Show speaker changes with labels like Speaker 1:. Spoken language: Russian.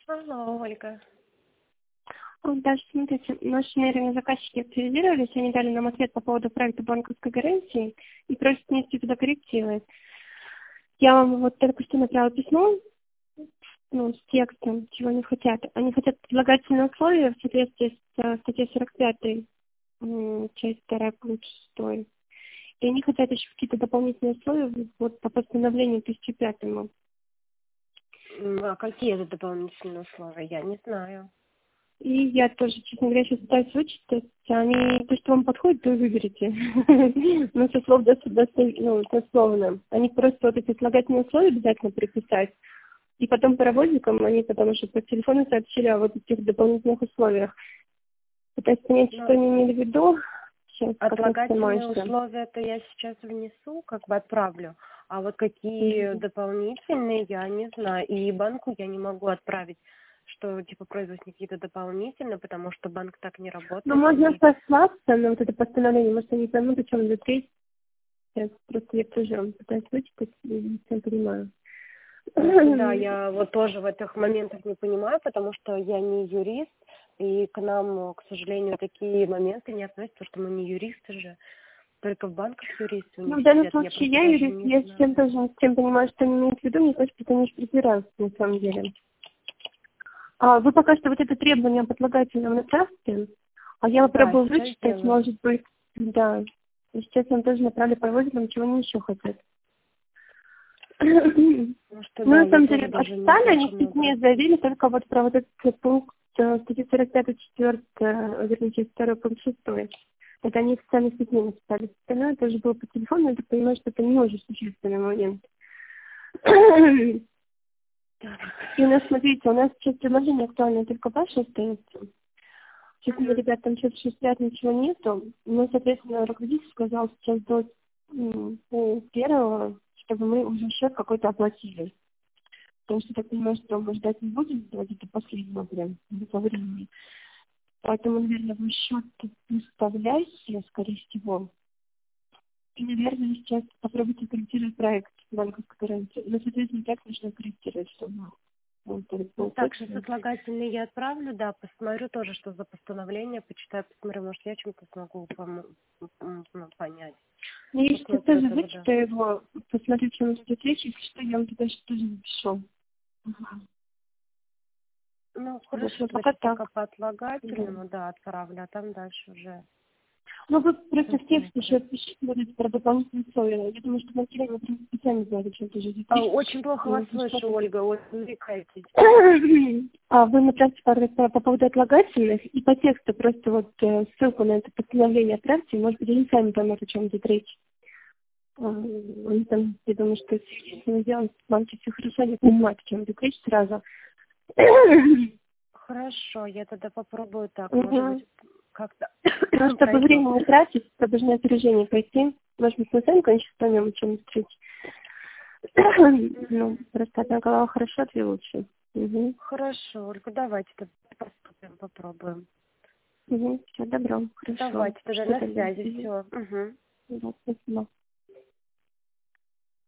Speaker 1: Алло, Ольга.
Speaker 2: Даже смотрите, наши намеренные заказчики активизировались, они дали нам ответ по поводу проекта банковской гарантии и просят внести туда коррективы. Я вам вот только что направила письмо, с текстом, чего они хотят. Они хотят предлагательные условия в соответствии с статьей 45, часть 2, пункт 6. И они хотят еще какие-то дополнительные условия вот по постановлению 1005.
Speaker 1: А какие это дополнительные условия? Я не знаю.
Speaker 2: И я тоже, честно говоря, сейчас пытаюсь вычитать. Они, то, что вам подходит, то и выберете. Но со слов дословно. Они просто вот эти слагательные условия обязательно приписать. И потом паровозиком они потом уже по телефону сообщили о вот этих дополнительных условиях. Пытаюсь понять, что они имели в виду. Сейчас,
Speaker 1: отлагательные условия-то я сейчас внесу, отправлю. А вот какие дополнительные, я не знаю. И банку я не могу отправить, что производить какие-то дополнительные, потому что банк так не работает.
Speaker 2: Ну, можно сослаться на вот это постановление, может, они поймут, о чем идет речь. Сейчас просто я тоже пытаюсь вычитать, и не всем понимаю.
Speaker 1: Да, я вот тоже в этих моментах не понимаю, потому что я не юрист, и к нам, к сожалению, такие моменты не относятся, что мы не юристы же. Только в банках юристы у них
Speaker 2: в данном
Speaker 1: сидят.
Speaker 2: случае я юрист, я всем тоже не всем понимаю, что они имеют в виду, мне кажется, что они не придираются на самом деле. Вы пока что вот это требование подлагательного направьте, а я попробую вычитать, может быть, да. И сейчас я тоже направлю проводителям, чего они еще хотят. На самом деле, официально они в письме заявили только вот про вот этот пункт статьи 45, 4, вернее, часть 2, пункт 6. Это они официально в письме написали. Остальное тоже было по телефону, я так понимаю, что это не очень существенный момент. И у нас, смотрите, у нас сейчас предложение актуальное только ваше остается. Честно, ребят, там что-то 60 ничего нету. Но, соответственно, руководитель сказал сейчас до первого, чтобы мы уже счет какой-то оплатили. Потому что, так понимаю, что мы ждать не будем, где-то последнего прям, по времени. Поэтому, наверное, вы счет выставляете, скорее всего. И, наверное, сейчас попробуйте корректировать проект банковской гарантии. Но, соответственно, так нужно корректировать, чтобы...
Speaker 1: Также сослагательные я отправлю, да, посмотрю тоже, что за постановление, почитаю, посмотрю, может, я чем-то смогу понять.
Speaker 2: Ну, я сейчас тоже вычитаю его, посмотрю, чем идет речь, если что, я вам туда тоже напишу.
Speaker 1: Ну, хорошо,
Speaker 2: пока
Speaker 1: пока по отлагательному, да, отправлю, а там дальше уже...
Speaker 2: Ну, вы просто в текст еще пишите, будете про дополнительные условия. Я думаю, что материал вы специально знаете, чем тоже здесь.
Speaker 1: Очень плохо вас слышу, Ольга, вот увлекайтесь.
Speaker 2: Вы направьте по поводу отлагательных, и по тексту просто вот ссылку на это постановление отправьте, может быть, они сами поймут, о чем идет речь. Они там, я думаю, что если мы сделаем в банке все хорошо, они понимают, о чем идет речь сразу.
Speaker 1: Хорошо, я тогда попробую так, может быть, как-то...
Speaker 2: Ну, чтобы время не тратить, то должны опережение пойти. Может быть, мы сами, конечно, поймем, о чем речь. Ну, просто одна голова хорошо, две лучше.
Speaker 1: Хорошо, Ольга, давайте поступим, попробуем.
Speaker 2: Все, добро, хорошо.
Speaker 1: Давайте, тогда на связи, все.
Speaker 2: Да, спасибо.